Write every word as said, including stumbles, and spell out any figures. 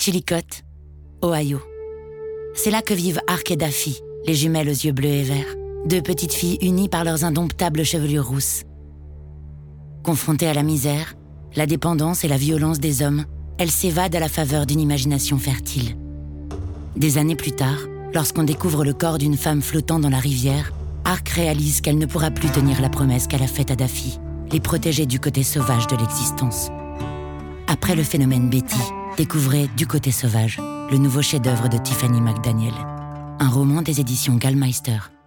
Chillicothe, Ohio. C'est là que vivent Ark et Daffy, les jumelles aux yeux bleus et verts, deux petites filles unies par leurs indomptables chevelures rousses. Confrontées à la misère, la dépendance et la violence des hommes, elles s'évadent à la faveur d'une imagination fertile. Des années plus tard, lorsqu'on découvre le corps d'une femme flottant dans la rivière, Ark réalise qu'elle ne pourra plus tenir la promesse qu'elle a faite à Daffy, les protéger du côté sauvage de l'existence. Après le phénomène Betty, découvrez Du côté sauvage, le nouveau chef-d'œuvre de Tiffany McDaniel. Un roman des éditions Gallmeister.